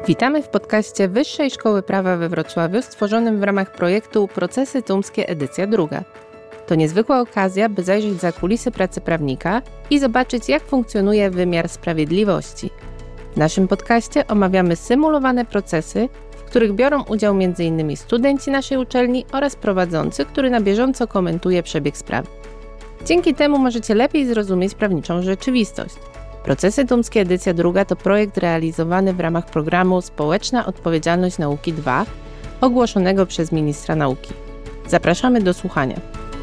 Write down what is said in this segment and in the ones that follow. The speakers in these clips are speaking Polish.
Witamy w podcaście Wyższej Szkoły Prawa we Wrocławiu stworzonym w ramach projektu Procesy Tumskie edycja druga. To niezwykła okazja, by zajrzeć za kulisy pracy prawnika i zobaczyć, jak funkcjonuje wymiar sprawiedliwości. W naszym podcaście omawiamy symulowane procesy, w których biorą udział m.in. studenci naszej uczelni oraz prowadzący, który na bieżąco komentuje przebieg sprawy. Dzięki temu możecie lepiej zrozumieć prawniczą rzeczywistość. Procesy Tumskie edycja druga to projekt realizowany w ramach programu Społeczna Odpowiedzialność Nauki II, ogłoszonego przez ministra nauki. Zapraszamy do słuchania.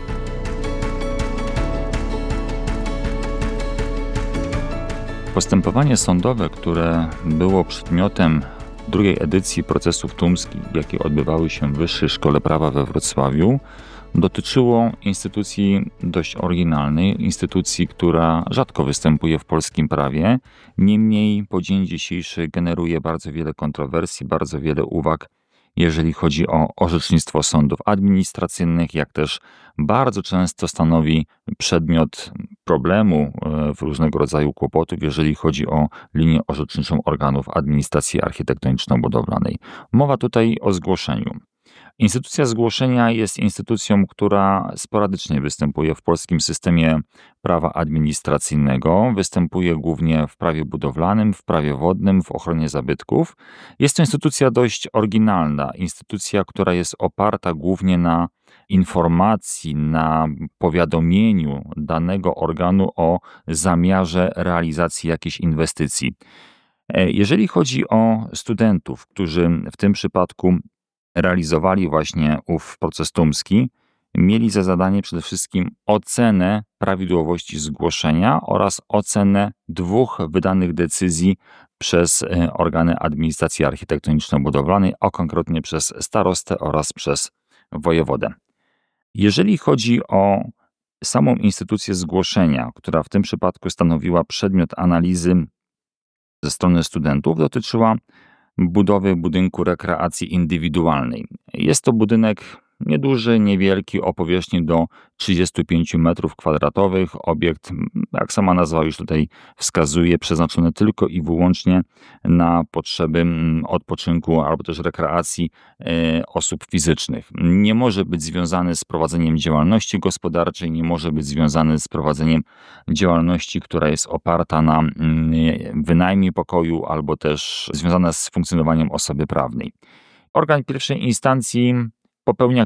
Postępowanie sądowe, które było przedmiotem drugiej edycji procesów tumskich, jakie odbywały się w Wyższej Szkole Prawa we Wrocławiu, dotyczyło instytucji dość oryginalnej, instytucji, która rzadko występuje w polskim prawie. Niemniej po dzień dzisiejszy generuje bardzo wiele kontrowersji, bardzo wiele uwag, jeżeli chodzi o orzecznictwo sądów administracyjnych, jak też bardzo często stanowi przedmiot problemu w różnego rodzaju kłopotów, jeżeli chodzi o linię orzeczniczą organów administracji architektoniczno-budowlanej. Mowa tutaj o zgłoszeniu. Instytucja zgłoszenia jest instytucją, która sporadycznie występuje w polskim systemie prawa administracyjnego. Występuje głównie w prawie budowlanym, w prawie wodnym, w ochronie zabytków. Jest to instytucja dość oryginalna, instytucja, która jest oparta głównie na informacji, na powiadomieniu danego organu o zamiarze realizacji jakiejś inwestycji. Jeżeli chodzi o studentów, którzy w tym przypadku realizowali właśnie ów proces tumski, mieli za zadanie przede wszystkim ocenę prawidłowości zgłoszenia oraz ocenę dwóch wydanych decyzji przez organy administracji architektoniczno-budowlanej, a konkretnie przez starostę oraz przez wojewodę. Jeżeli chodzi o samą instytucję zgłoszenia, która w tym przypadku stanowiła przedmiot analizy ze strony studentów, dotyczyła budowy budynku rekreacji indywidualnej. Jest to budynek nieduży, niewielki, o powierzchni do 35 m2. Obiekt, jak sama nazwa już tutaj wskazuje, przeznaczony tylko i wyłącznie na potrzeby odpoczynku albo też rekreacji osób fizycznych. Nie może być związany z prowadzeniem działalności gospodarczej, nie może być związany z prowadzeniem działalności, która jest oparta na wynajmie pokoju albo też związana z funkcjonowaniem osoby prawnej. Organ pierwszej instancji popełnia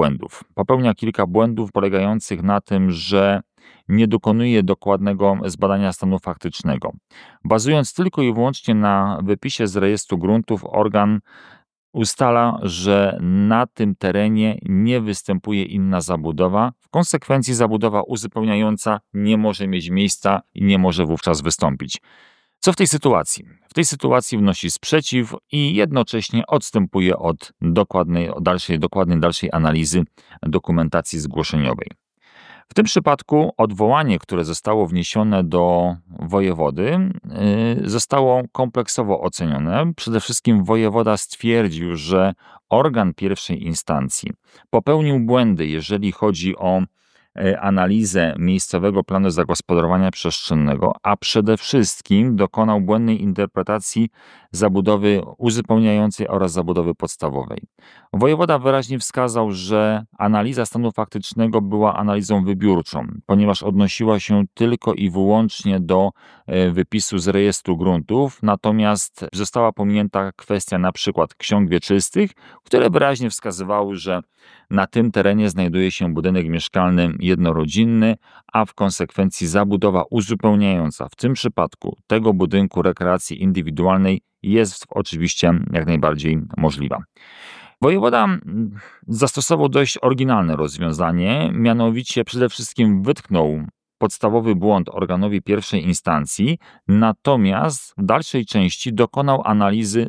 kilka błędów polegających na tym, że nie dokonuje dokładnego zbadania stanu faktycznego. Bazując tylko i wyłącznie na wypisie z rejestru gruntów, organ ustala, że na tym terenie nie występuje inna zabudowa. W konsekwencji zabudowa uzupełniająca nie może mieć miejsca i nie może wówczas wystąpić. Co w tej sytuacji? W tej sytuacji wnosi sprzeciw i jednocześnie odstępuje od dokładnej dalszej analizy dokumentacji zgłoszeniowej. W tym przypadku odwołanie, które zostało wniesione do wojewody, zostało kompleksowo ocenione. Przede wszystkim wojewoda stwierdził, że organ pierwszej instancji popełnił błędy, jeżeli chodzi o analizę miejscowego planu zagospodarowania przestrzennego, a przede wszystkim dokonał błędnej interpretacji zabudowy uzupełniającej oraz zabudowy podstawowej. Wojewoda wyraźnie wskazał, że analiza stanu faktycznego była analizą wybiórczą, ponieważ odnosiła się tylko i wyłącznie do wypisu z rejestru gruntów, natomiast została pominięta kwestia na przykład ksiąg wieczystych, które wyraźnie wskazywały, że na tym terenie znajduje się budynek mieszkalny jednorodzinny, a w konsekwencji zabudowa uzupełniająca w tym przypadku tego budynku rekreacji indywidualnej jest oczywiście jak najbardziej możliwa. Wojewoda zastosował dość oryginalne rozwiązanie, mianowicie przede wszystkim wytknął podstawowy błąd organowi pierwszej instancji, natomiast w dalszej części dokonał analizy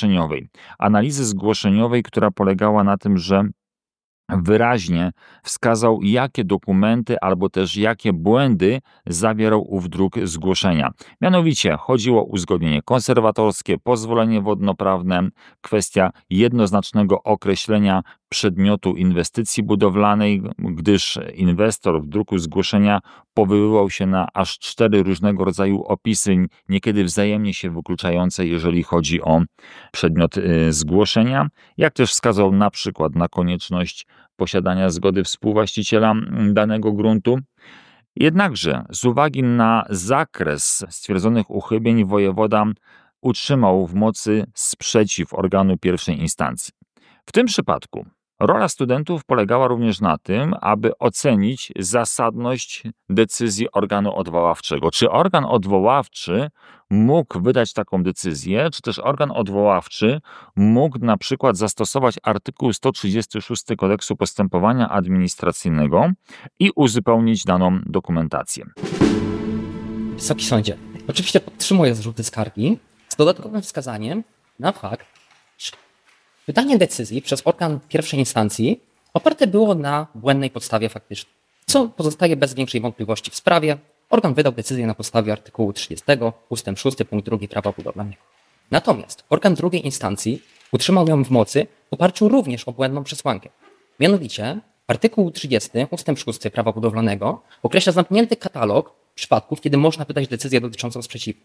zgłoszeniowej, która polegała na tym, że wyraźnie wskazał, jakie dokumenty albo też jakie błędy zawierał ów druk zgłoszenia. Mianowicie chodziło o uzgodnienie konserwatorskie, pozwolenie wodnoprawne, kwestia jednoznacznego określenia przedmiotu inwestycji budowlanej, gdyż inwestor w druku zgłoszenia powoływał się na aż 4 różnego rodzaju opisy, niekiedy wzajemnie się wykluczające, jeżeli chodzi o przedmiot zgłoszenia, jak też wskazał na przykład na konieczność posiadania zgody współwłaściciela danego gruntu. Jednakże z uwagi na zakres stwierdzonych uchybień wojewoda utrzymał w mocy sprzeciw organu pierwszej instancji. W tym przypadku rola studentów polegała również na tym, aby ocenić zasadność decyzji organu odwoławczego. Czy organ odwoławczy mógł wydać taką decyzję, czy też organ odwoławczy mógł na przykład zastosować artykuł 136 Kodeksu Postępowania Administracyjnego i uzupełnić daną dokumentację. Wysoki Sądzie, oczywiście podtrzymuję zarzuty skargi z dodatkowym wskazaniem na fakt, że wydanie decyzji przez organ pierwszej instancji oparte było na błędnej podstawie faktycznej, co pozostaje bez większej wątpliwości w sprawie. Organ wydał decyzję na podstawie artykułu 30 ust. 6 punkt 2 prawa budowlanego. Natomiast organ drugiej instancji utrzymał ją w mocy w oparciu również o błędną przesłankę. Mianowicie artykuł 30 ust. 6 prawa budowlanego określa zamknięty katalog przypadków, kiedy można wydać decyzję dotyczącą sprzeciwu.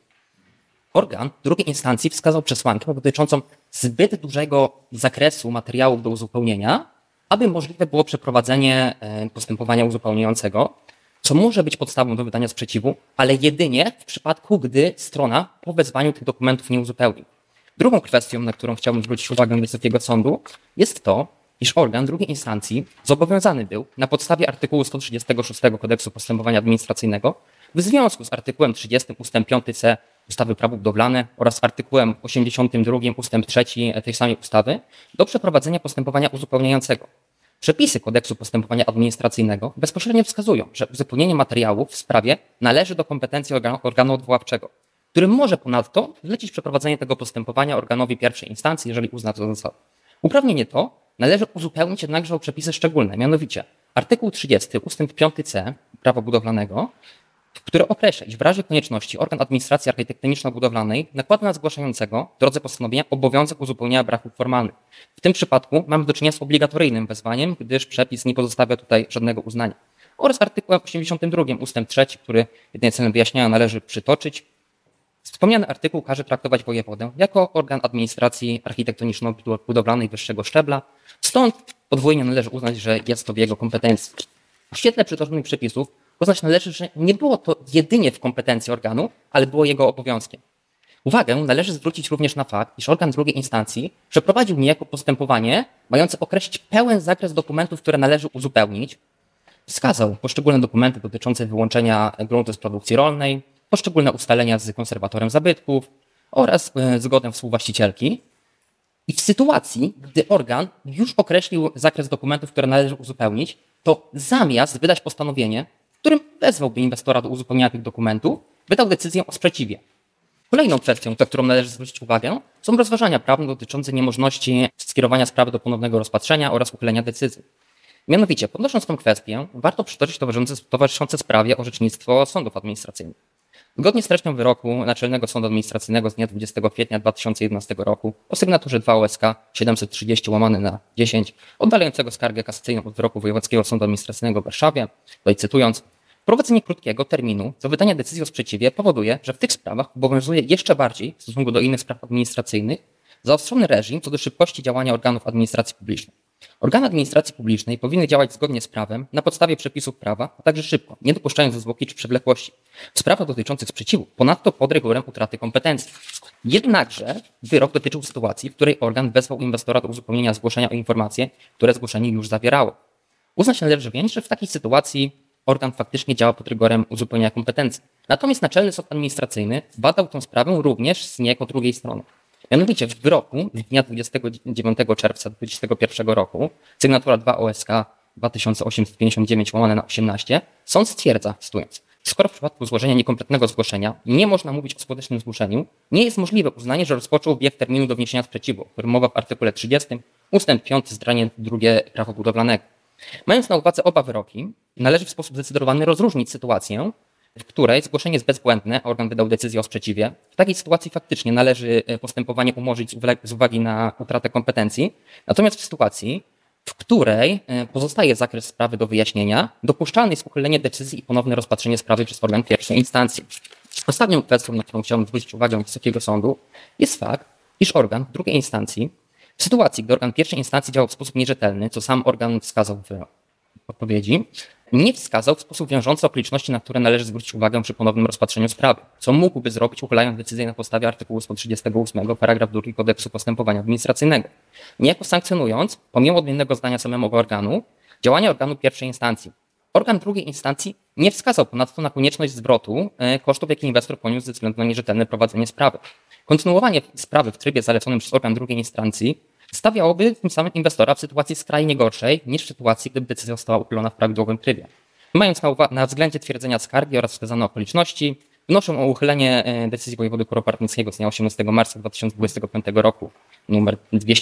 Organ drugiej instancji wskazał przesłankę dotyczącą zbyt dużego zakresu materiałów do uzupełnienia, aby możliwe było przeprowadzenie postępowania uzupełniającego, co może być podstawą do wydania sprzeciwu, ale jedynie w przypadku, gdy strona po wezwaniu tych dokumentów nie uzupełni. Drugą kwestią, na którą chciałbym zwrócić uwagę Wysokiego Sądu, jest to, iż organ drugiej instancji zobowiązany był na podstawie artykułu 136 Kodeksu Postępowania Administracyjnego w związku z artykułem 30 ust. 5c ustawy Prawo budowlane oraz artykułem 82 ust. 3 tej samej ustawy do przeprowadzenia postępowania uzupełniającego. Przepisy Kodeksu Postępowania Administracyjnego bezpośrednio wskazują, że uzupełnienie materiałów w sprawie należy do kompetencji organu odwoławczego, który może ponadto zlecić przeprowadzenie tego postępowania organowi pierwszej instancji, jeżeli uzna to za zasadne. Uprawnienie to należy uzupełnić jednakże o przepisy szczególne, mianowicie artykuł 30 ust. 5c Prawa budowlanego, które określa, iż w razie konieczności organ administracji architektoniczno-budowlanej nakłada na zgłaszającego w drodze postanowienia obowiązek uzupełnienia braków formalnych. W tym przypadku mamy do czynienia z obligatoryjnym wezwaniem, gdyż przepis nie pozostawia tutaj żadnego uznania. Oraz artykułem 82 ust. 3, który jedynie celem wyjaśnienia należy przytoczyć. Wspomniany artykuł każe traktować wojewodę jako organ administracji architektoniczno-budowlanej wyższego szczebla, stąd podwójnie należy uznać, że jest to w jego kompetencji. W świetle przytoczonych przepisów uznać należy, że nie było to jedynie w kompetencji organu, ale było jego obowiązkiem. Uwagę należy zwrócić również na fakt, iż organ drugiej instancji przeprowadził niejako postępowanie mające określić pełen zakres dokumentów, które należy uzupełnić. Wskazał poszczególne dokumenty dotyczące wyłączenia gruntu z produkcji rolnej, poszczególne ustalenia z konserwatorem zabytków oraz zgodę współwłaścicielki. I w sytuacji, gdy organ już określił zakres dokumentów, które należy uzupełnić, to zamiast wydać postanowienie, w którym wezwałby inwestora do uzupełnienia tych dokumentów, wydał decyzję o sprzeciwie. Kolejną kwestią, na którą należy zwrócić uwagę, są rozważania prawne dotyczące niemożności skierowania sprawy do ponownego rozpatrzenia oraz uchylenia decyzji. Mianowicie, podnosząc tę kwestię, warto przytoczyć towarzyszące sprawie orzecznictwo sądów administracyjnych. Zgodnie z treścią wyroku Naczelnego Sądu Administracyjnego z dnia 20 kwietnia 2011 roku o sygnaturze 2 OSK 730/10 oddalającego skargę kasacyjną od wyroku Wojewódzkiego Sądu Administracyjnego w Warszawie, tutaj cytując, wprowadzenie krótkiego terminu do wydania decyzji o sprzeciwie powoduje, że w tych sprawach obowiązuje jeszcze bardziej w stosunku do innych spraw administracyjnych zaostrzony reżim co do szybkości działania organów administracji publicznej. Organy administracji publicznej powinny działać zgodnie z prawem, na podstawie przepisów prawa, a także szybko, nie dopuszczając zwłoki czy przewlekłości. W sprawach dotyczących sprzeciwu, ponadto pod rygorem utraty kompetencji. Jednakże wyrok dotyczył sytuacji, w której organ wezwał inwestora do uzupełnienia zgłoszenia o informacje, które zgłoszenie już zawierało. Uznać należy więc, że w takiej sytuacji organ faktycznie działa pod rygorem uzupełnienia kompetencji. Natomiast Naczelny Sąd Administracyjny badał tę sprawę również z niejako drugiej strony. Mianowicie w wyroku z dnia 29 czerwca 2021 roku, sygnatura 2 OSK 2859/18, sąd stwierdza, cytując, skoro w przypadku złożenia niekompletnego zgłoszenia nie można mówić o skutecznym zgłoszeniu, nie jest możliwe uznanie, że rozpoczął bieg terminu do wniesienia sprzeciwu, o którym mowa w artykule 30 ust. 5 zdanie 2 Prawa budowlanego. Mając na uwadze oba wyroki, należy w sposób zdecydowany rozróżnić sytuację, w której zgłoszenie jest bezbłędne, a organ wydał decyzję o sprzeciwie. W takiej sytuacji faktycznie należy postępowanie umorzyć z uwagi na utratę kompetencji. Natomiast w sytuacji, w której pozostaje zakres sprawy do wyjaśnienia, dopuszczalne jest uchylenie decyzji i ponowne rozpatrzenie sprawy przez organ pierwszej instancji. Ostatnią kwestią, na którą chciałbym zwrócić uwagę Wysokiego Sądu, jest fakt, iż organ drugiej instancji, w sytuacji, gdy organ pierwszej instancji działał w sposób nierzetelny, co sam organ wskazał w odpowiedzi, nie wskazał w sposób wiążący okoliczności, na które należy zwrócić uwagę przy ponownym rozpatrzeniu sprawy, co mógłby zrobić, uchylając decyzję na podstawie artykułu 138 paragraf 2 Kodeksu Postępowania Administracyjnego, niejako sankcjonując, pomimo odmiennego zdania samego organu, działania organu pierwszej instancji. Organ drugiej instancji nie wskazał ponadto na konieczność zwrotu kosztów, jakie inwestor poniósł ze względu na nierzetelne prowadzenie sprawy. Kontynuowanie sprawy w trybie zaleconym przez organ drugiej instancji stawiałoby tym samym inwestora w sytuacji skrajnie gorszej niż w sytuacji, gdyby decyzja została uchylona w prawidłowym trybie. Mając na względzie twierdzenia skargi oraz wskazane okoliczności, wnoszę o uchylenie decyzji wojewody kuropatnickiego z dnia 18 marca 2025 roku nr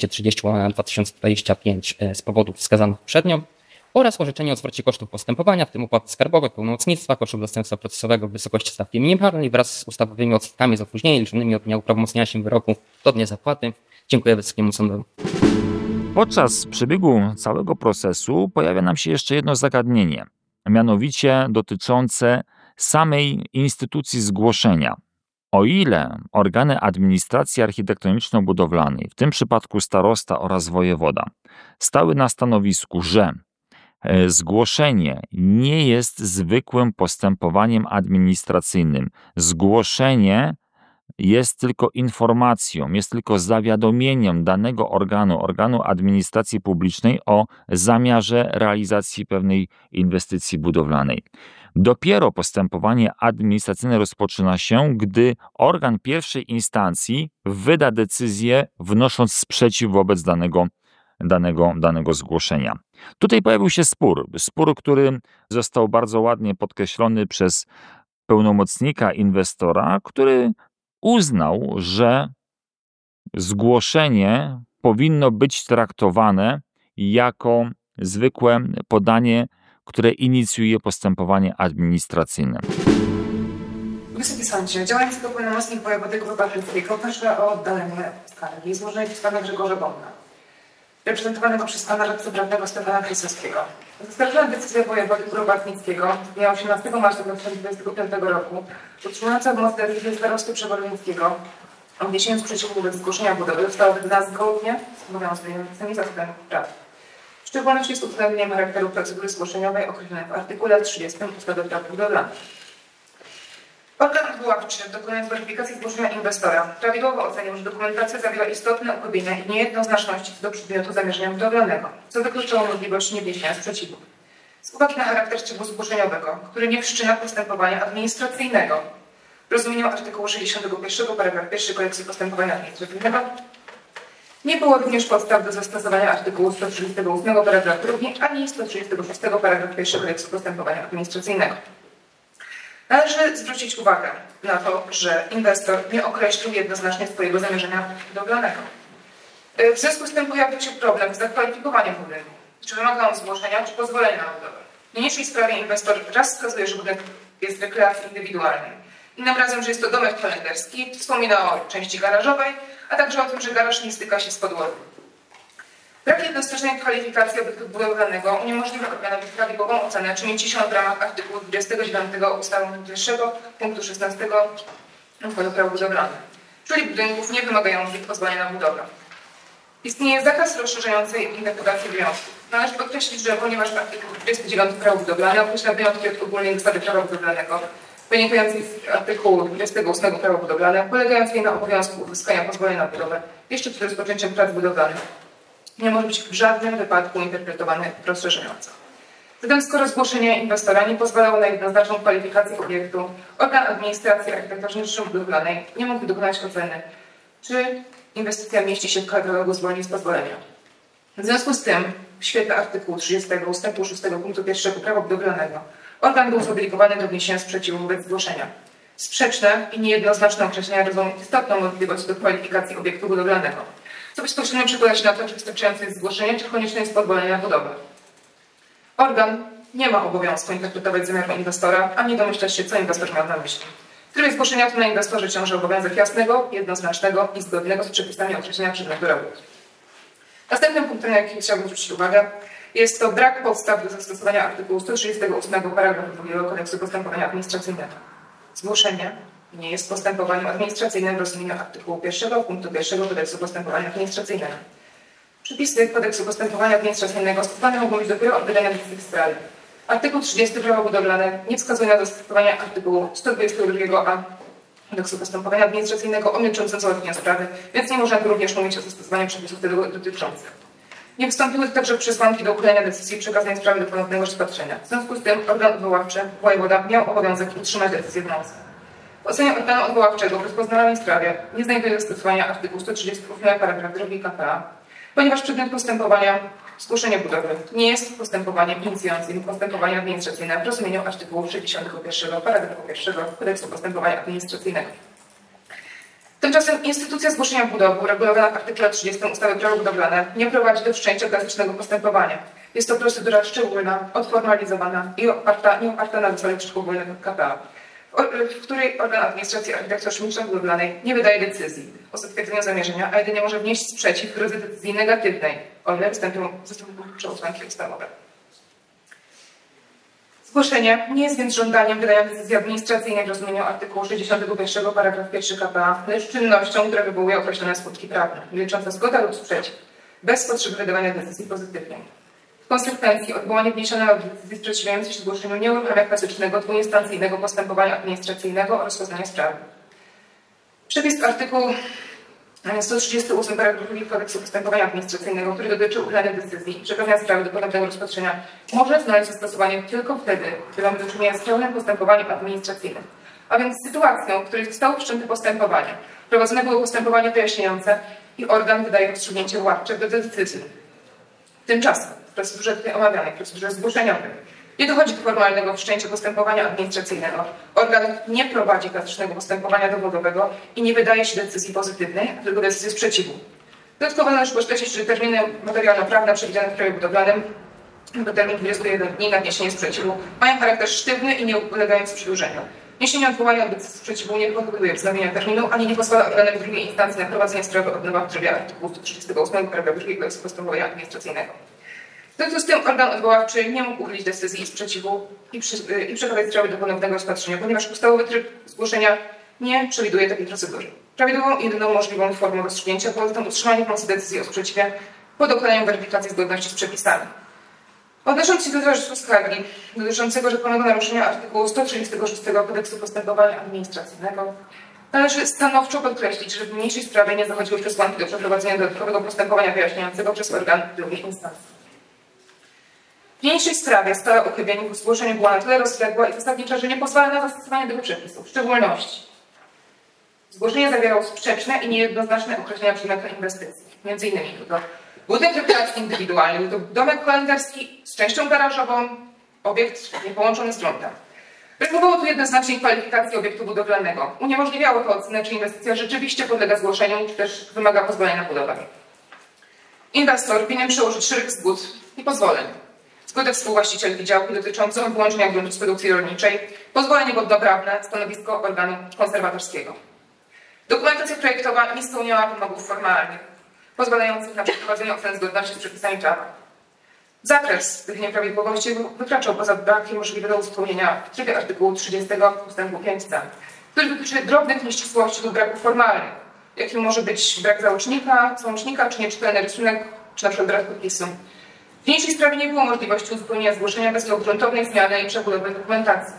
230/2025 z powodów wskazanych poprzednio oraz orzeczenie o zwrocie kosztów postępowania, w tym opłaty skarbowe, pełnomocnictwa, kosztów zastępstwa procesowego w wysokości stawki minimalnej wraz z ustawowymi odsetkami z opóźnieniem liczonymi od dnia uprawomocnienia się wyroku do dnia zapłaty. Dziękuję Wysokiemu Sądowi. Podczas przebiegu całego procesu pojawia nam się jeszcze jedno zagadnienie, mianowicie dotyczące samej instytucji zgłoszenia. O ile organy administracji architektoniczno-budowlanej, w tym przypadku starosta oraz wojewoda, stały na stanowisku, że zgłoszenie nie jest zwykłym postępowaniem administracyjnym. Zgłoszenie jest tylko informacją, jest tylko zawiadomieniem danego organu administracji publicznej o zamiarze realizacji pewnej inwestycji budowlanej. Dopiero postępowanie administracyjne rozpoczyna się, gdy organ pierwszej instancji wyda decyzję, wnosząc sprzeciw wobec danego zgłoszenia. Tutaj pojawił się spór, który został bardzo ładnie podkreślony przez pełnomocnika inwestora, który uznał, że zgłoszenie powinno być traktowane jako zwykłe podanie, które inicjuje postępowanie administracyjne. Wysoki Sądzie, działając jako pełnomocnik wojewody kuropatnickiego, proszę o oddalenie skargi złożonej przez pana Grzegorza Bąka, reprezentowanego przez pana radcę prawnego Stefana Krysowskiego. Zaskarżyłem decyzję wojewody kuropatnickiego z dnia 18 marca 2025 roku, utrzymująca moc decyzji starosty Przewodnickiego o wniesieniu sprzeciwu wobec zgłoszenia budowy została wydana zgodnie z obowiązującymi zasadami prawa. W szczególności z uwzględnieniem charakteru procedury zgłoszeniowej określonej w artykule 30 ustawy Prawo budowlane. Organ odwoławczy, dokonując weryfikacji zgłoszenia inwestora, prawidłowo ocenił, że dokumentacja zawiera istotne uchybienia i niejednoznaczności co do przedmiotu zamierzenia budowlanego, co wykluczało możliwość niewniesienia sprzeciwu. Z uwagi na charakter szczegółu zgłoszeniowego, który nie wszczyna postępowania administracyjnego, w rozumieniu artykułu 61 paragraf 1 Kodeksu Postępowania Administracyjnego, nie było również podstaw do zastosowania artykułu 138 paragraf 2 ani 136 paragraf 1 Kodeksu Postępowania Administracyjnego. Należy zwrócić uwagę na to, że inwestor nie określił jednoznacznie swojego zamierzenia budowlanego. W związku z tym pojawił się problem z zakwalifikowaniem budynku. Czy wymaga on zgłoszenia, czy pozwolenia na budowę. W niniejszej sprawie inwestor raz wskazuje, że budynek jest rekreacji indywidualnej. Innym razem, że jest to domek holenderski, wspomina o części garażowej, a także o tym, że garaż nie styka się z podłogą. Brak jednoznacznej kwalifikacji obiektu budowlanego uniemożliwia organowi prawidłową ocenę, czy mieści się w ramach artykułu 29 ustawy 1 punktu 16 ustawy Prawo budowlane, czyli budynków nie wymagających pozwolenia na budowę. Istnieje zakaz rozszerzającej interpretacji wyjątków. Należy podkreślić, że ponieważ artykuł 29 Prawo budowlane określa wyjątki od ogólnej ustawy Prawa budowlanego, wynikającej z artykułu 28 Prawa budowlane, polegającej na obowiązku uzyskania pozwolenia na budowę jeszcze przed rozpoczęciem prac budowlanych, nie może być w żadnym wypadku interpretowany rozszerzająco. Zatem skoro zgłoszenie inwestora nie pozwalało na jednoznaczną kwalifikację obiektu, organ administracji architektoniczno-budowlanej nie mógł dokonać oceny, czy inwestycja mieści się w katalogu zwolnień z pozwolenia. W związku z tym, w świetle artykułu 30 ustępu 6 punktu 1 Prawa budowlanego, organ był zobligowany do wniesienia sprzeciwu wobec zgłoszenia. Sprzeczne i niejednoznaczne określenia rodzą istotną możliwość do kwalifikacji obiektu budowlanego, co bezpośrednio przekłada się na to, czy wystarczające jest zgłoszenie, czy konieczne jest pozwolenie na budowę. Organ nie ma obowiązku interpretować zamiaru inwestora, ani domyślać się, co inwestor miał na myśli. W trybie zgłoszenia to na inwestorze ciąży obowiązek jasnego, jednoznacznego i zgodnego z przepisami określenia przedmiotu robót. Następnym punktem, na jaki chciałbym zwrócić uwagę, jest to brak podstaw do zastosowania artykułu 138 paragrafu 2 Kodeksu Postępowania Administracyjnego. Zgłoszenie nie jest postępowaniem administracyjnym w rozumieniu artykułu 1 punktu 1 Kodeksu Postępowania Administracyjnego. Przepisy Kodeksu Postępowania Administracyjnego stosowane mogą być dopiero od wydania decyzji w sprawie. Artykuł 30 Prawo budowlane nie wskazuje na zastosowanie artykułu 122a Kodeksu Postępowania Administracyjnego o milczącym załatwieniu sprawy, więc nie można również mówić o zastosowaniu przepisów tego dotyczących. Nie wystąpiły także przesłanki do uchylenia decyzji i przekazania sprawy do ponownego rozpatrzenia. W związku z tym organ odwoławczy, wojewoda, miał obowiązek utrzymać decyzję w mocy. W ocenie organu odwoławczego w rozpoznawanej sprawie nie znajduje zastosowania artykułu 138 paragraf 2 k.p.a., ponieważ przedmiot postępowania zgłoszenie budowy nie jest postępowaniem inicjującym postępowania administracyjne w rozumieniu artykułu 61 paragrafu 1 Kodeksu Postępowania Administracyjnego. Tymczasem instytucja zgłoszenia budowy uregulowana w artykule 30 ustawy Prawo budowlane nie prowadzi do wszczęcia klasycznego postępowania. Jest to procedura szczególna, odformalizowana i nie oparta na zasadach szczególnych k.p.a., w której organ administracji architekturzo-szymiczo budowlanej nie wydaje decyzji o zatwierdzeniu zamierzenia, a jedynie może wnieść sprzeciw w drodze decyzji negatywnej, o ile wystąpią przesłanki ustawowe. Zgłoszenie nie jest więc żądaniem wydania decyzji administracyjnej w rozumieniu artykułu 61 paragraf 1 k.p.a., lecz czynnością, która wywołuje określone skutki prawne, licząca zgoda lub sprzeciw, bez potrzeby wydawania decyzji pozytywnej. W konsekwencji odwołanie wniesionego do decyzji sprzeciwiającej się zgłoszeniu nie uruchamia klasycznego dwuinstancyjnego postępowania administracyjnego o rozpoznanie sprawy. Przepis artykułu 138 paragraf 2 Kodeksu Postępowania Administracyjnego, który dotyczy uchylania decyzji i przekazania sprawy do ponownego rozpatrzenia, może znaleźć zastosowanie tylko wtedy, gdy mamy do czynienia z pełnym postępowaniem administracyjnym. A więc sytuacją, w której zostało wszczęte postępowanie, prowadzone było postępowanie wyjaśniające i organ wydaje rozstrzygnięcie władcze do decyzji. Tymczasem w procedurze tutaj omawianej, procedurze zgłoszeniowej, nie dochodzi do formalnego wszczęcia postępowania administracyjnego. Organ nie prowadzi klasycznego postępowania dowodowego i nie wydaje się decyzji pozytywnej, tylko decyzji sprzeciwu. Dodatkowo należy podkreślić, że terminy materialno-prawne przewidziane w prawie budowlanym do termin 21 dni na wniesienie sprzeciwu mają charakter sztywny i nie ulegający przedłużeniu. Wniesienie odwołania od decyzji sprzeciwu nie powoduje wznowienia terminu, ani nie pozwala organem drugiej instancji na prowadzenie sprawy od nowa w trybie artykułu 138 paragraf 2 Kodeksu Postępowania Administracyjnego. W związku z tym organ odwoławczy nie mógł uchylić decyzji i sprzeciwu i przekazać sprawy do ponownego rozpatrzenia, ponieważ ustawowy tryb zgłoszenia nie przewiduje takiej procedury. Prawidłową i jedyną możliwą formą rozstrzygnięcia było zatem utrzymanie w mocy decyzji o sprzeciwie po dokonaniu weryfikacji zgodności z przepisami. Odnosząc się do zarzutu skargi dotyczącego rzekomego naruszenia artykułu 136 Kodeksu Postępowania Administracyjnego, należy stanowczo podkreślić, że w niniejszej sprawie nie zachodziły przesłanki do przeprowadzenia dodatkowego postępowania wyjaśniającego przez organ drugiej instancji. W niniejszej sprawie skala uchybień w zgłoszeniu była na tyle rozległa i zasadnicza, że nie pozwala na zastosowanie tego przepisu. W szczególności zgłoszenie zawierało sprzeczne i niejednoznaczne określenia przedmiotu inwestycji. Między innymi to budynek rekreacyjny indywidualny, to domek holenderski z częścią garażową, obiekt niepołączony z gruntem. Brakowało tu jednoznacznej kwalifikacji obiektu budowlanego. Uniemożliwiało to ocenę, czy inwestycja rzeczywiście podlega zgłoszeniu, czy też wymaga pozwolenia na budowę. Inwestor winien przełożyć szereg zgód i pozwoleń. Zgodę współwłaścicielki działki dotyczącą wyłączenia gruntu z produkcji rolniczej, pozwolenie wodnoprawne, stanowisko organu konserwatorskiego. Dokumentacja projektowa nie spełniała wymogów formalnych, pozwalających na przeprowadzenie oceny zgodności z przepisami prawa. Zakres tych nieprawidłowości wykraczał poza braki możliwe do uzupełnienia w trybie artykułu 30 ustępu 5c, który dotyczy drobnych nieścisłości lub braków formalnych, jakim może być brak załącznika, czy nieczytelny rysunek, czy np. brak podpisu. W niniejszej sprawie nie było możliwości uzupełnienia zgłoszenia bez gruntownej zmiany i przebudowy dokumentacji.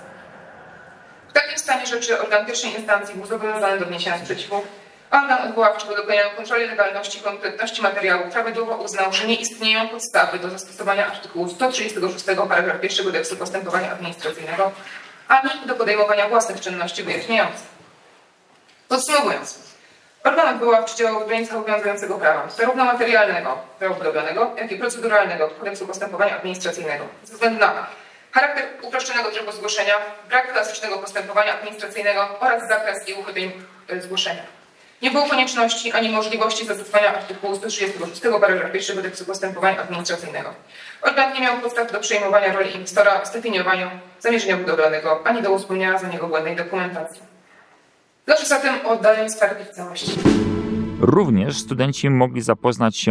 W takim stanie rzeczy organ pierwszej instancji był zobowiązany do wniesienia sprzeciwu, a organ odwoławczy po dokonaniu kontroli legalności i konkretności materiału prawidłowo uznał, że nie istnieją podstawy do zastosowania artykułu 136 paragraf 1 Kodeksu Postępowania Administracyjnego, ani do podejmowania własnych czynności wyjaśniających. Podsumowując, organ odwoławczy działał w granicach obowiązującego prawa, zarówno materialnego, prawa budowlanego, jak i proceduralnego Kodeksu Postępowania Administracyjnego, ze względu na charakter uproszczonego trybu zgłoszenia, brak klasycznego postępowania administracyjnego oraz zakres i uchybień zgłoszenia. Nie było konieczności ani możliwości zastosowania artykułu 136 paragraf 1 Kodeksu Postępowania Administracyjnego. Organ nie miał podstaw do przejmowania roli inwestora w zdefiniowaniu zamierzenia budowlanego, ani do uzupełniania za niego błędnej dokumentacji. Proszę zatem o oddalenie skargi w całości. Również studenci mogli zapoznać się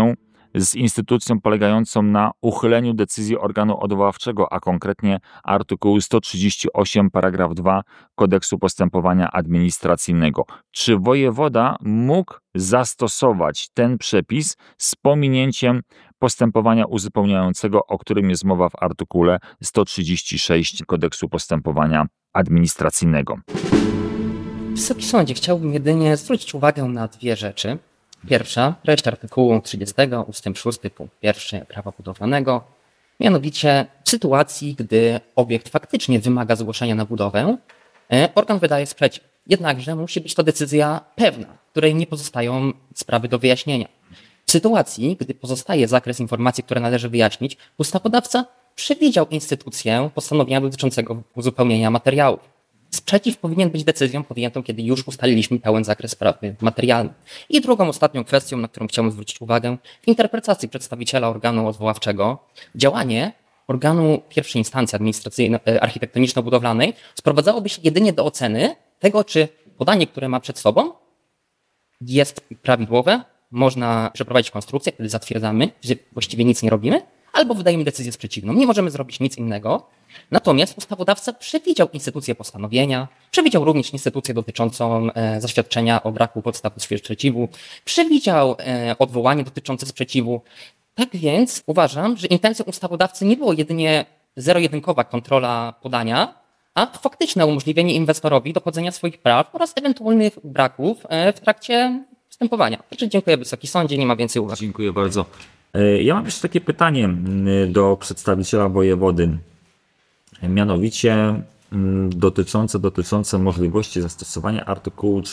z instytucją polegającą na uchyleniu decyzji organu odwoławczego, a konkretnie artykułu 138 paragraf 2 Kodeksu postępowania administracyjnego. Czy wojewoda mógł zastosować ten przepis z pominięciem postępowania uzupełniającego, o którym jest mowa w artykule 136 Kodeksu postępowania administracyjnego? Wysoki Sądzie, chciałbym jedynie zwrócić uwagę na dwie rzeczy. Pierwsza, treść artykułu 30 ustęp 6 punkt 1 prawa budowlanego, mianowicie w sytuacji, gdy obiekt faktycznie wymaga zgłoszenia na budowę, organ wydaje sprzeciw. Jednakże musi być to decyzja pewna, której nie pozostają sprawy do wyjaśnienia. W sytuacji, gdy pozostaje zakres informacji, które należy wyjaśnić, ustawodawca przewidział instytucję postanowienia dotyczącego uzupełnienia materiałów. Sprzeciw powinien być decyzją podjętą, kiedy już ustaliliśmy pełen zakres sprawy materialnej. I drugą, ostatnią kwestią, na którą chciałbym zwrócić uwagę, w interpretacji przedstawiciela organu odwoławczego działanie organu pierwszej instancji architektoniczno-budowlanej sprowadzałoby się jedynie do oceny tego, czy podanie, które ma przed sobą, jest prawidłowe, można przeprowadzić konstrukcję, wtedy zatwierdzamy, że właściwie nic nie robimy, albo wydajemy decyzję sprzeciwną. Nie możemy zrobić nic innego. Natomiast ustawodawca przewidział instytucję postanowienia, przewidział również instytucję dotyczącą zaświadczenia o braku podstaw do sprzeciwu, przewidział odwołanie dotyczące sprzeciwu. Tak więc uważam, że intencją ustawodawcy nie było jedynie zero-jedynkowa kontrola podania, a faktyczne umożliwienie inwestorowi dochodzenia swoich praw oraz ewentualnych braków w trakcie postępowania. Także dziękuję Wysoki Sądzie, nie ma więcej uwag. Dziękuję bardzo. Ja mam jeszcze takie pytanie do przedstawiciela wojewody, mianowicie dotyczące możliwości zastosowania artykułu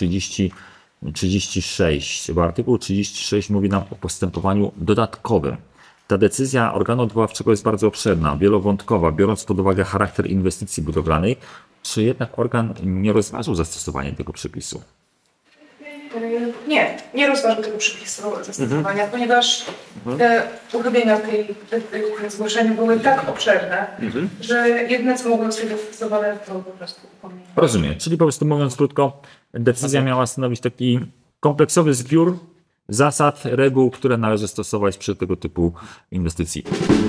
36, bo artykuł 36 mówi nam o postępowaniu dodatkowym. Ta decyzja organu odwoławczego jest bardzo obszerna, wielowątkowa, biorąc pod uwagę charakter inwestycji budowlanej. Czy jednak organ nie rozważył zastosowania tego przepisu? Nie rozważam tego przepisu zastosowania, ponieważ uchybienia tej zgłoszenia były tak obszerne, że jedyne co mogło być zastosowane to po prostu upomnienie. Rozumiem, czyli po prostu mówiąc krótko, decyzja miała stanowić taki kompleksowy zbiór zasad, reguł, które należy stosować przy tego typu inwestycji.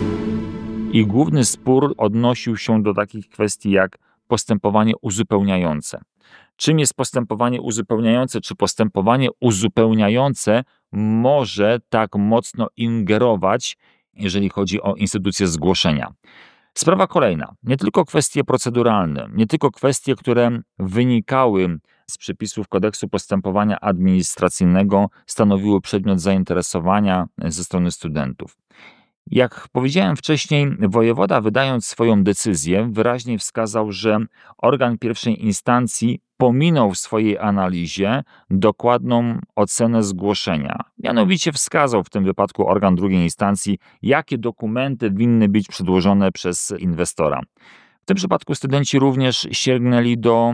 I główny spór odnosił się do takich kwestii jak postępowanie uzupełniające. Czym jest postępowanie uzupełniające? Czy postępowanie uzupełniające może tak mocno ingerować, jeżeli chodzi o instytucję zgłoszenia? Sprawa kolejna. Nie tylko kwestie proceduralne, nie tylko kwestie, które wynikały z przepisów Kodeksu postępowania administracyjnego, stanowiły przedmiot zainteresowania ze strony studentów. Jak powiedziałem wcześniej, wojewoda, wydając swoją decyzję, wyraźnie wskazał, że organ pierwszej instancji pominął w swojej analizie dokładną ocenę zgłoszenia. Mianowicie wskazał w tym wypadku organ drugiej instancji, jakie dokumenty winny być przedłożone przez inwestora. W tym przypadku studenci również sięgnęli do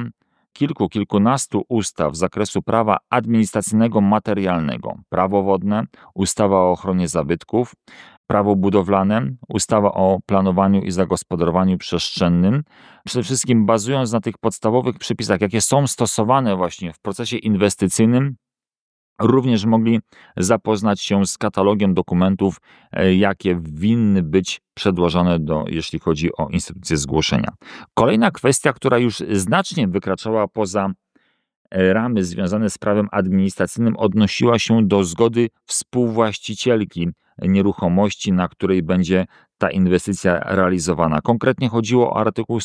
kilkunastu ustaw z zakresu prawa administracyjnego materialnego. Prawo wodne, ustawa o ochronie zabytków, prawo budowlane, ustawa o planowaniu i zagospodarowaniu przestrzennym. Przede wszystkim bazując na tych podstawowych przepisach, jakie są stosowane właśnie w procesie inwestycyjnym, również mogli zapoznać się z katalogiem dokumentów, jakie winny być przedłożone, jeśli chodzi o instytucję zgłoszenia. Kolejna kwestia, która już znacznie wykraczała poza ramy związane z prawem administracyjnym, odnosiła się do zgody współwłaścicielki nieruchomości, na której będzie ta inwestycja realizowana. Konkretnie chodziło o artykuł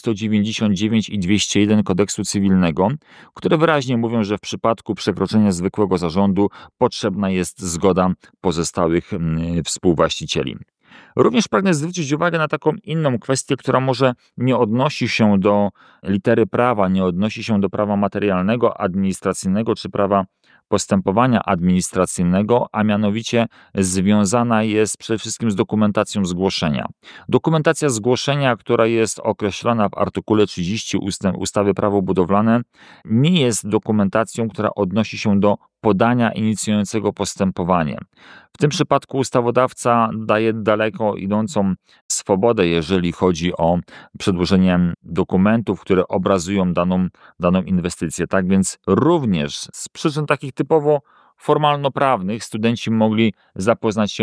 199 i 201 Kodeksu Cywilnego, które wyraźnie mówią, że w przypadku przekroczenia zwykłego zarządu potrzebna jest zgoda pozostałych współwłaścicieli. Również pragnę zwrócić uwagę na taką inną kwestię, która może nie odnosi się do litery prawa, nie odnosi się do prawa materialnego, administracyjnego czy prawa postępowania administracyjnego, a mianowicie związana jest przede wszystkim z dokumentacją zgłoszenia. Dokumentacja zgłoszenia, która jest określona w artykule 30 ustawy Prawo budowlane, nie jest dokumentacją, która odnosi się do podania inicjującego postępowanie. W tym przypadku ustawodawca daje daleko idącą swobodę, jeżeli chodzi o przedłożenie dokumentów, które obrazują daną inwestycję. Tak więc również z przyczyn takich typowo formalno-prawnych studenci mogli zapoznać się,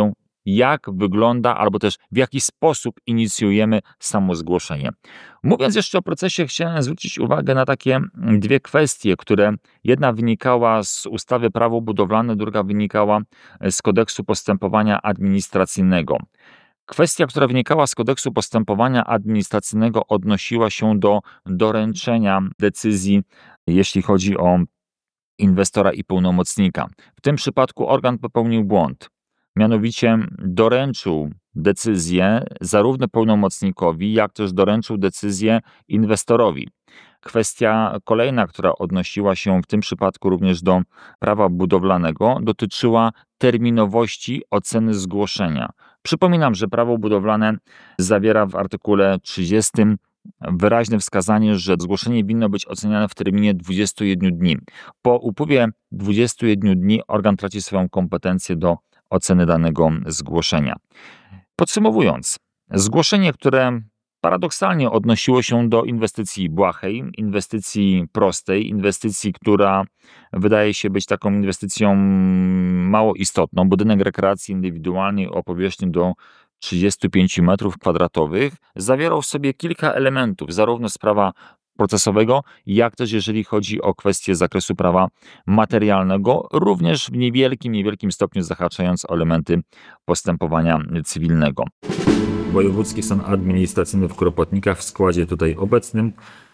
jak wygląda albo też w jaki sposób inicjujemy samo zgłoszenie. Mówiąc jeszcze o procesie, chciałem zwrócić uwagę na takie dwie kwestie, które jedna wynikała z ustawy Prawo budowlane, druga wynikała z Kodeksu postępowania administracyjnego. Kwestia, która wynikała z Kodeksu postępowania administracyjnego, odnosiła się do doręczenia decyzji, jeśli chodzi o inwestora i pełnomocnika. W tym przypadku organ popełnił błąd. Mianowicie doręczył decyzję zarówno pełnomocnikowi, jak też doręczył decyzję inwestorowi. Kwestia kolejna, która odnosiła się w tym przypadku również do prawa budowlanego, dotyczyła terminowości oceny zgłoszenia. Przypominam, że prawo budowlane zawiera w artykule 30 wyraźne wskazanie, że zgłoszenie winno być oceniane w terminie 21 dni. Po upływie 21 dni organ traci swoją kompetencję do oceny danego zgłoszenia. Podsumowując, zgłoszenie, które paradoksalnie odnosiło się do inwestycji błahej, inwestycji prostej, inwestycji, która wydaje się być taką inwestycją mało istotną, budynek rekreacji indywidualnej o powierzchni do 35 m2, zawierał w sobie kilka elementów, zarówno z prawa procesowego, jak też jeżeli chodzi o kwestie z zakresu prawa materialnego, również w niewielkim stopniu zahaczając o elementy postępowania cywilnego. Wojewódzki Sąd Administracyjny w Kropotnikach w składzie tutaj obecnym.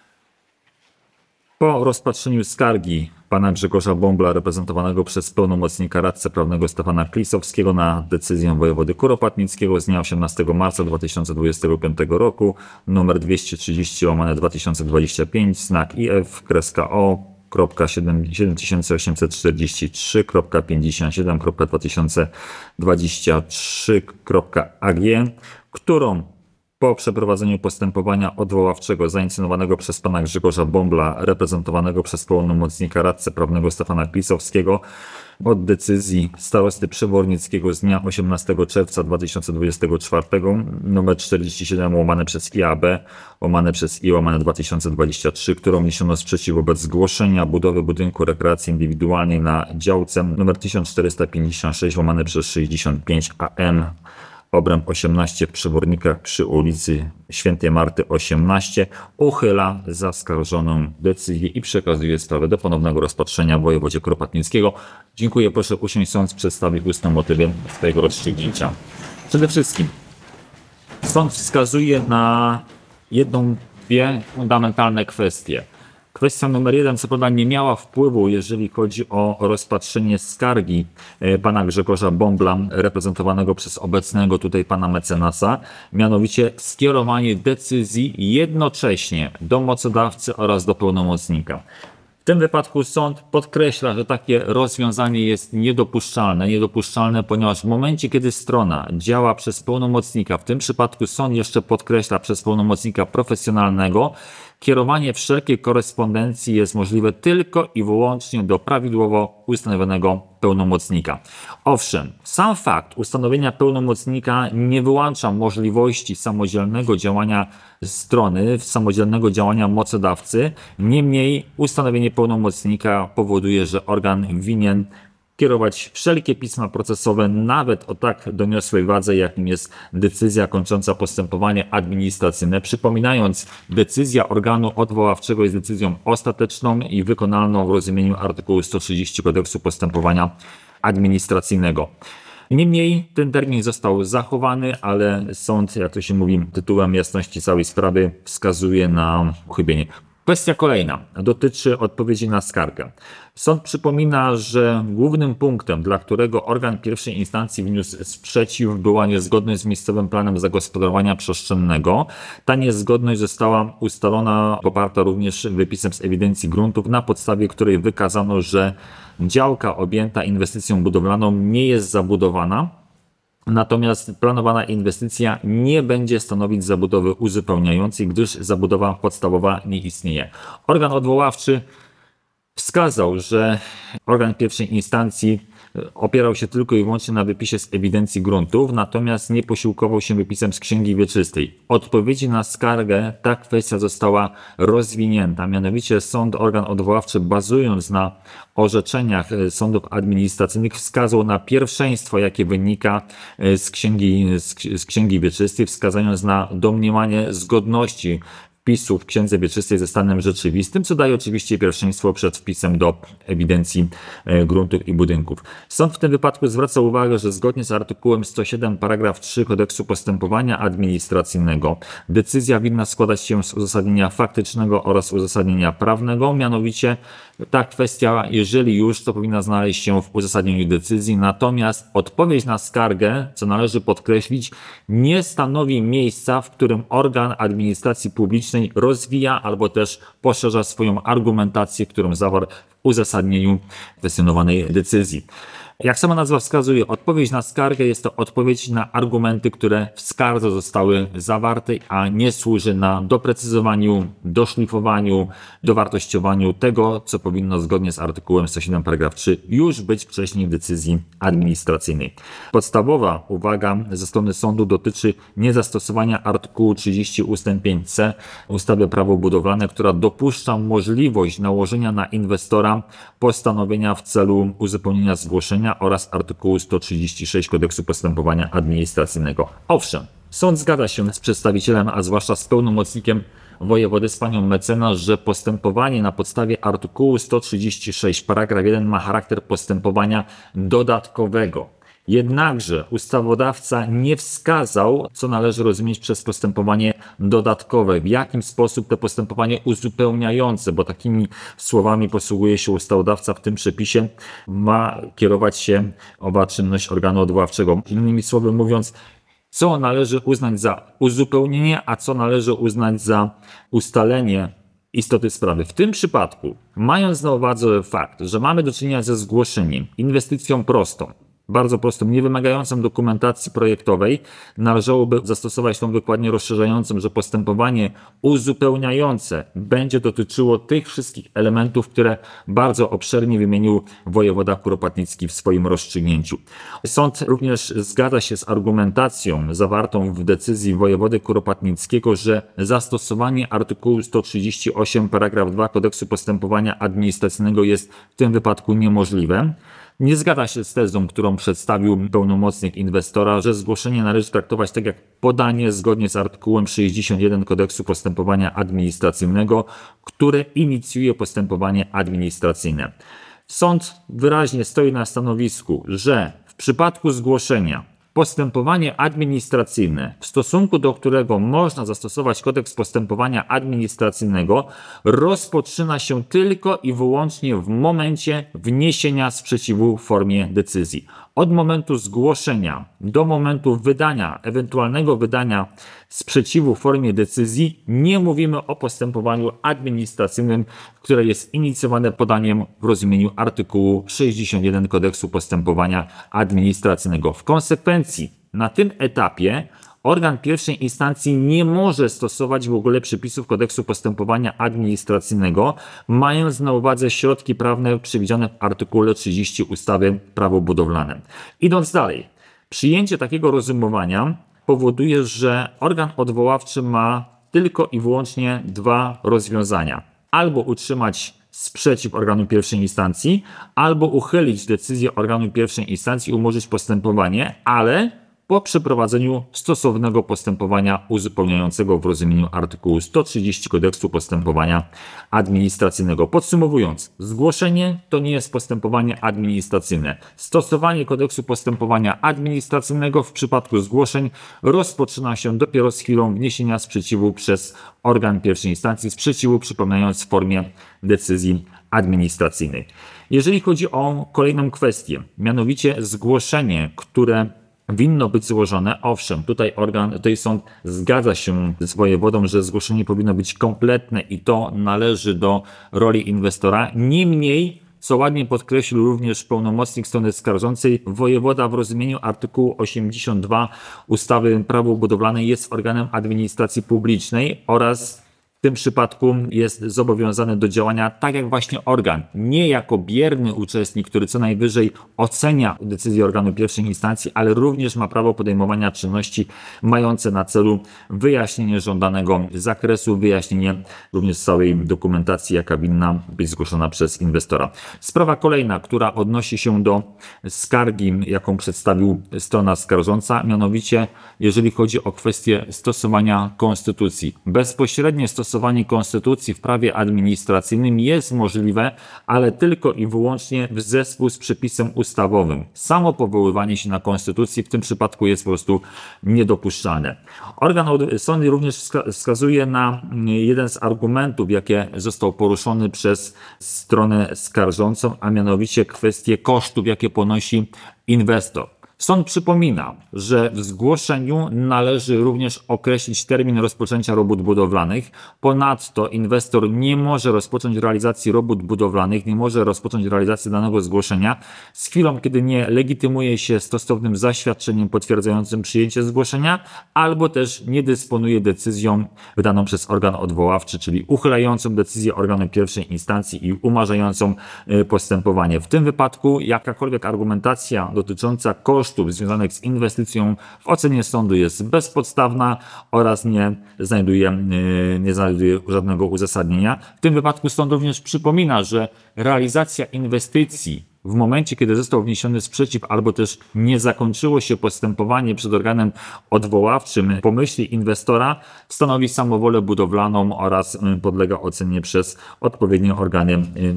Po rozpatrzeniu skargi pana Grzegorza Bąbla, reprezentowanego przez pełnomocnika radcę prawnego Stefana Klisowskiego na decyzję wojewody kuropatnickiego z dnia 18 marca 2025 roku, nr 230/2025, znak IF-7887.2023.ag, którą po przeprowadzeniu postępowania odwoławczego zainicjowanego przez pana Grzegorza Bąbla, reprezentowanego przez pełnomocnika radcę prawnego Stefana Klisowskiego, od decyzji starosty Przewornickiego z dnia 18 czerwca 2024 nr 47/IAB/I/2023, którą wniesiono sprzeciw wobec zgłoszenia budowy budynku rekreacji indywidualnej na działce nr 1456/65 AM obręb 18 w Przewornikach przy ulicy Świętej Marty 18, uchyla zaskarżoną decyzję i przekazuje sprawę do ponownego rozpatrzenia w wojewodzie kuropatnickiego. Dziękuję. Proszę usiąść, sąd przedstawi ustne motywy swojego rozstrzygnięcia. Przede wszystkim sąd wskazuje na dwie fundamentalne kwestie. Kwestia numer 1, co prawda nie miała wpływu, jeżeli chodzi o rozpatrzenie skargi pana Grzegorza Bąbla, reprezentowanego przez obecnego tutaj pana mecenasa, mianowicie skierowanie decyzji jednocześnie do mocodawcy oraz do pełnomocnika. W tym wypadku sąd podkreśla, że takie rozwiązanie jest niedopuszczalne, ponieważ w momencie, kiedy strona działa przez pełnomocnika, w tym przypadku sąd jeszcze podkreśla przez pełnomocnika profesjonalnego, kierowanie wszelkiej korespondencji jest możliwe tylko i wyłącznie do prawidłowo ustanowionego pełnomocnika. Owszem, sam fakt ustanowienia pełnomocnika nie wyłącza możliwości samodzielnego działania strony, samodzielnego działania mocodawcy, niemniej ustanowienie pełnomocnika powoduje, że organ winien kierować wszelkie pisma procesowe, nawet o tak doniosłej wadze, jakim jest decyzja kończąca postępowanie administracyjne. Przypominając, decyzja organu odwoławczego jest decyzją ostateczną i wykonalną w rozumieniu artykułu 130 Kodeksu postępowania administracyjnego. Niemniej ten termin został zachowany, ale sąd, jak to się mówi, tytułem jasności całej sprawy wskazuje na uchybienie. Kwestia kolejna dotyczy odpowiedzi na skargę. Sąd przypomina, że głównym punktem, dla którego organ pierwszej instancji wniósł sprzeciw, była niezgodność z miejscowym planem zagospodarowania przestrzennego. Ta niezgodność została ustalona, poparta również wypisem z ewidencji gruntów, na podstawie której wykazano, że działka objęta inwestycją budowlaną nie jest zabudowana. Natomiast planowana inwestycja nie będzie stanowić zabudowy uzupełniającej, gdyż zabudowa podstawowa nie istnieje. Organ odwoławczy wskazał, że organ pierwszej instancji opierał się tylko i wyłącznie na wypisie z ewidencji gruntów, natomiast nie posiłkował się wypisem z księgi wieczystej. Odpowiedzi na skargę ta kwestia została rozwinięta, mianowicie sąd, organ odwoławczy, bazując na orzeczeniach sądów administracyjnych, wskazał na pierwszeństwo, jakie wynika z księgi wieczystej, wskazując na domniemanie zgodności wpisu w księdze wieczystej ze stanem rzeczywistym, co daje oczywiście pierwszeństwo przed wpisem do ewidencji gruntów i budynków. Sąd w tym wypadku zwraca uwagę, że zgodnie z artykułem 107 paragraf 3 Kodeksu Postępowania Administracyjnego decyzja winna składać się z uzasadnienia faktycznego oraz uzasadnienia prawnego, mianowicie ta kwestia, jeżeli już, to powinna znaleźć się w uzasadnieniu decyzji, natomiast odpowiedź na skargę, co należy podkreślić, nie stanowi miejsca, w którym organ administracji publicznej rozwija albo też poszerza swoją argumentację, którą zawarł w uzasadnieniu kwestionowanej decyzji. Jak sama nazwa wskazuje, odpowiedź na skargę jest to odpowiedź na argumenty, które w skardze zostały zawarte, a nie służy na doprecyzowaniu, doszlifowaniu, dowartościowaniu tego, co powinno zgodnie z artykułem 107 paragraf 3 już być wcześniej w decyzji administracyjnej. Podstawowa uwaga ze strony sądu dotyczy niezastosowania artykułu 30 ust. 5c ustawy Prawo budowlane, która dopuszcza możliwość nałożenia na inwestora postanowienia w celu uzupełnienia zgłoszenia oraz artykułu 136 Kodeksu Postępowania Administracyjnego. Owszem, sąd zgadza się z przedstawicielem, a zwłaszcza z pełnomocnikiem wojewody, z panią mecenas, że postępowanie na podstawie artykułu 136 paragraf 1 ma charakter postępowania dodatkowego. Jednakże ustawodawca nie wskazał, co należy rozumieć przez postępowanie dodatkowe, w jakim sposób to postępowanie uzupełniające, bo takimi słowami posługuje się ustawodawca w tym przepisie, ma kierować się owa czynność organu odwoławczego. Innymi słowy mówiąc, co należy uznać za uzupełnienie, a co należy uznać za ustalenie istoty sprawy. W tym przypadku, mając na uwadze fakt, że mamy do czynienia ze zgłoszeniem, inwestycją prostą, bardzo prostą, nie wymagającą dokumentacji projektowej, należałoby zastosować tą wykładnię rozszerzającą, że postępowanie uzupełniające będzie dotyczyło tych wszystkich elementów, które bardzo obszernie wymienił wojewoda Kuropatnicki w swoim rozstrzygnięciu. Sąd również zgadza się z argumentacją zawartą w decyzji wojewody Kuropatnickiego, że zastosowanie artykułu 138 paragraf 2 Kodeksu Postępowania Administracyjnego jest w tym wypadku niemożliwe. Nie zgadza się z tezą, którą przedstawił pełnomocnik inwestora, że zgłoszenie należy traktować tak jak podanie zgodnie z artykułem 61 Kodeksu Postępowania Administracyjnego, które inicjuje postępowanie administracyjne. Sąd wyraźnie stoi na stanowisku, że w przypadku zgłoszenia postępowanie administracyjne, w stosunku do którego można zastosować Kodeks Postępowania Administracyjnego, rozpoczyna się tylko i wyłącznie w momencie wniesienia sprzeciwu w formie decyzji. Od momentu zgłoszenia do momentu wydania, ewentualnego wydania sprzeciwu w formie decyzji, nie mówimy o postępowaniu administracyjnym, które jest inicjowane podaniem w rozumieniu artykułu 61 Kodeksu Postępowania Administracyjnego. W konsekwencji na tym etapie organ pierwszej instancji nie może stosować w ogóle przepisów Kodeksu Postępowania Administracyjnego, mając na uwadze środki prawne przewidziane w artykule 30 ustawy Prawo budowlane. Idąc dalej, przyjęcie takiego rozumowania powoduje, że organ odwoławczy ma tylko i wyłącznie dwa rozwiązania. Albo utrzymać sprzeciw organu pierwszej instancji, albo uchylić decyzję organu pierwszej instancji i umorzyć postępowanie, ale po przeprowadzeniu stosownego postępowania uzupełniającego w rozumieniu artykułu 130 Kodeksu Postępowania Administracyjnego. Podsumowując, zgłoszenie to nie jest postępowanie administracyjne. Stosowanie Kodeksu Postępowania Administracyjnego w przypadku zgłoszeń rozpoczyna się dopiero z chwilą wniesienia sprzeciwu przez organ pierwszej instancji, sprzeciwu, przypominając, w formie decyzji administracyjnej. Jeżeli chodzi o kolejną kwestię, mianowicie zgłoszenie, które winno być złożone, owszem, tutaj sąd zgadza się z wojewodą, że zgłoszenie powinno być kompletne i to należy do roli inwestora. Niemniej, co ładnie podkreślił również pełnomocnik strony skarżącej, wojewoda w rozumieniu artykułu 82 ustawy Prawo budowlane jest organem administracji publicznej oraz tym przypadku jest zobowiązany do działania tak jak właśnie organ, nie jako bierny uczestnik, który co najwyżej ocenia decyzję organu pierwszej instancji, ale również ma prawo podejmowania czynności mające na celu wyjaśnienie żądanego zakresu, wyjaśnienie również całej dokumentacji, jaka winna być zgłoszona przez inwestora. Sprawa kolejna, która odnosi się do skargi, jaką przedstawił strona skarżąca, mianowicie jeżeli chodzi o kwestię stosowania konstytucji. Bezpośrednie stosowanie konstytucji w prawie administracyjnym jest możliwe, ale tylko i wyłącznie w zespół z przepisem ustawowym. Samo powoływanie się na konstytucję w tym przypadku jest po prostu niedopuszczalne. Sąd również wskazuje na jeden z argumentów, jakie został poruszony przez stronę skarżącą, a mianowicie kwestię kosztów, jakie ponosi inwestor. Sąd przypomina, że w zgłoszeniu należy również określić termin rozpoczęcia robót budowlanych. Ponadto inwestor nie może rozpocząć realizacji robót budowlanych, nie może rozpocząć realizacji danego zgłoszenia z chwilą, kiedy nie legitymuje się stosownym zaświadczeniem potwierdzającym przyjęcie zgłoszenia, albo też nie dysponuje decyzją wydaną przez organ odwoławczy, czyli uchylającą decyzję organu pierwszej instancji i umarzającą postępowanie. W tym wypadku jakakolwiek argumentacja dotycząca kosztów związanych z inwestycją w ocenie sądu jest bezpodstawna oraz nie znajduje żadnego uzasadnienia. W tym wypadku sąd również przypomina, że realizacja inwestycji w momencie, kiedy został wniesiony sprzeciw albo też nie zakończyło się postępowanie przed organem odwoławczym po myśli inwestora, stanowi samowolę budowlaną oraz podlega ocenie przez odpowiednie organy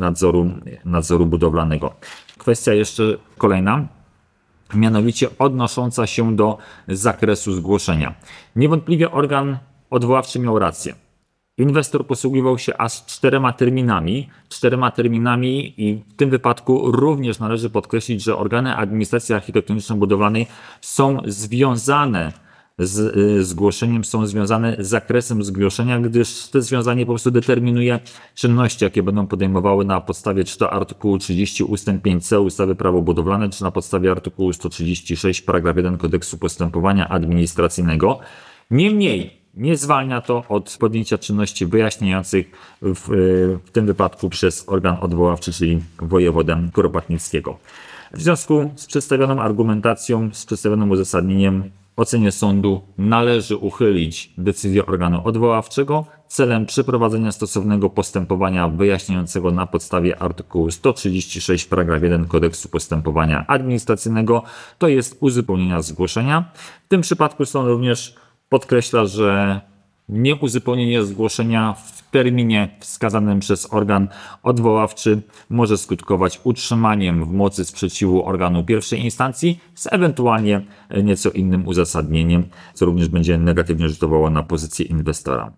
nadzoru budowlanego. Kwestia jeszcze kolejna, mianowicie odnosząca się do zakresu zgłoszenia. Niewątpliwie organ odwoławczy miał rację. Inwestor posługiwał się aż 4 terminami i w tym wypadku również należy podkreślić, że organy administracji architektoniczno-budowlanej są związane z zgłoszeniem, są związane z zakresem zgłoszenia, gdyż to związanie po prostu determinuje czynności, jakie będą podejmowały na podstawie czy to artykułu 30 ust. 5c ustawy Prawo budowlane, czy na podstawie artykułu 136 paragraf 1 Kodeksu postępowania administracyjnego. Niemniej nie zwalnia to od podjęcia czynności wyjaśniających w tym wypadku przez organ odwoławczy, czyli wojewodę kuropatnickiego. W związku z przedstawioną argumentacją, z przedstawionym uzasadnieniem w ocenie sądu należy uchylić decyzję organu odwoławczego celem przeprowadzenia stosownego postępowania wyjaśniającego na podstawie artykułu 136 paragraf 1 Kodeksu postępowania administracyjnego, to jest uzupełnienia zgłoszenia. W tym przypadku sąd również podkreśla, że nieuzupełnienie zgłoszenia w terminie wskazanym przez organ odwoławczy może skutkować utrzymaniem w mocy sprzeciwu organu pierwszej instancji z ewentualnie nieco innym uzasadnieniem, co również będzie negatywnie rzutowało na pozycję inwestora.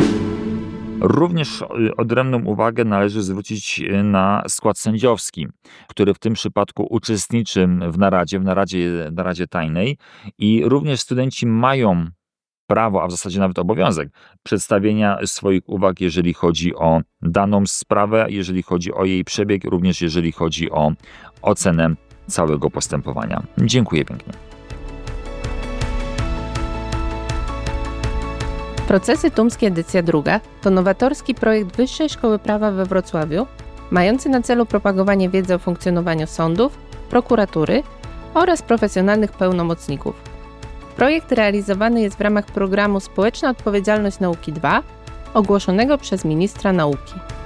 Również odrębną uwagę należy zwrócić na skład sędziowski, który w tym przypadku uczestniczy w naradzie tajnej i również studenci mają prawo, a w zasadzie nawet obowiązek przedstawienia swoich uwag, jeżeli chodzi o daną sprawę, jeżeli chodzi o jej przebieg, również jeżeli chodzi o ocenę całego postępowania. Dziękuję pięknie. Procesy tumskie edycja druga to nowatorski projekt Wyższej Szkoły Prawa we Wrocławiu, mający na celu propagowanie wiedzy o funkcjonowaniu sądów, prokuratury oraz profesjonalnych pełnomocników. Projekt realizowany jest w ramach programu Społeczna Odpowiedzialność Nauki II, ogłoszonego przez ministra nauki.